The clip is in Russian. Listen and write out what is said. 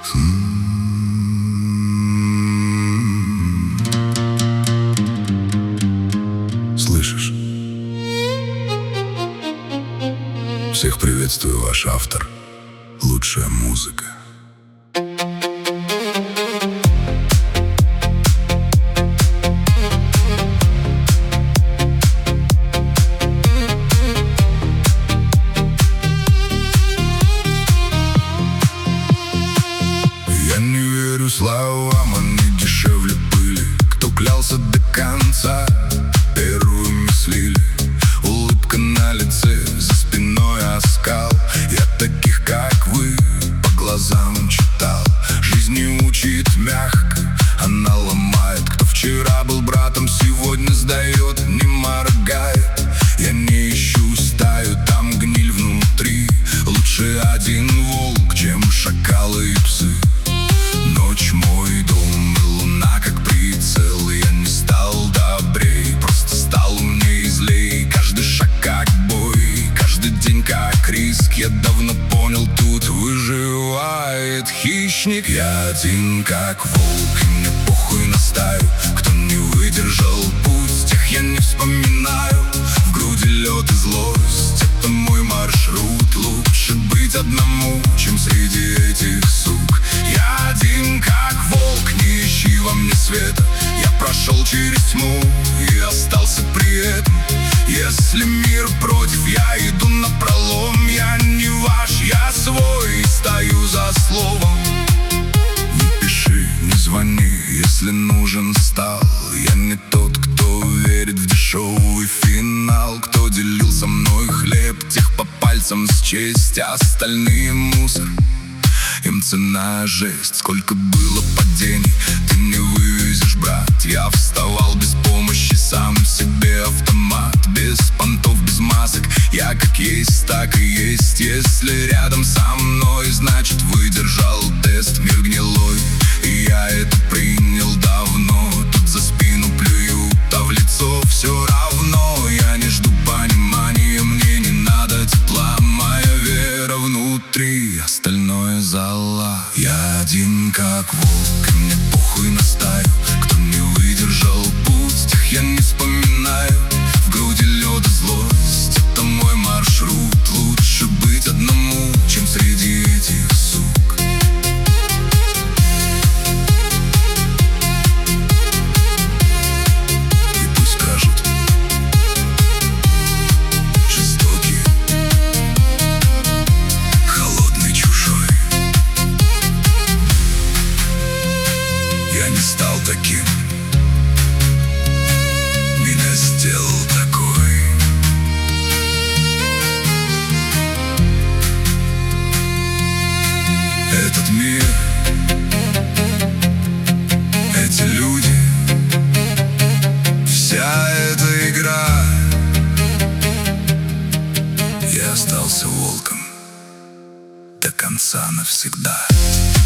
Слышишь? Всех приветствую, ваш автор. Лучшая музыка. Я не верю словам, они дешевле пыли. Кто клялся до конца, первыми слили. Улыбка на лице, за спиной оскал. Я таких, как вы, по глазам читал. Жизнь не учит мягко, она ломает. Кто вчера был братом, сегодня сдает, не моргает. Я не ищу стаю, там гниль внутри. Лучше один волк, чем шакалы и псы. Ночь мой дом, и луна как прицел. Я не стал добрей, просто стал умней, злей. Каждый шаг как бой, каждый день как риск. Я давно понял, тут выживает хищник. Я один как волк, и мне похуй на стаю. Кто не выдержал путь, тех я не вспоминаю. В груди лед и злость, это мой маршрут. Лучше быть одному, чем среди этих сук. Я один как волк, не ищи во мне света. Я прошел через тьму и остался при этом. Если мир против, я иду напролом. Я не ваш, я свой, и стою за словом. Не пиши, не звони, если нужен стал. Я не тот, кто верит в дешевый финал. Кто делил со мной хлеб, тех по пальцам счесть. Остальные мусор, им цена жесть. Сколько было падений, ты не вывезешь, брат. Я вставал без помощи, сам себе автомат. Без понтов, без масок, я как есть, так и есть. Если рядом со мной, значит выдержал тест. Мир гнилой, и я это принял давно. Тут за спину плюют, а в лицо все равно. Я не жду понимания, мне не надо тепла. Моя вера внутри, остальное зала. Я один как волк, и мне похуй на стаю. Кто не выдержал путь, тех я не вспоминаю. В груди лед и злость, это мой маршрут. Лучше быть одному, чем среди этих сук. И пусть скажут: жестокий, холодный, чужой. Я не стал таким, меня сделал такой. Этот мир, эти люди, вся эта игра. Я остался волком до конца навсегда.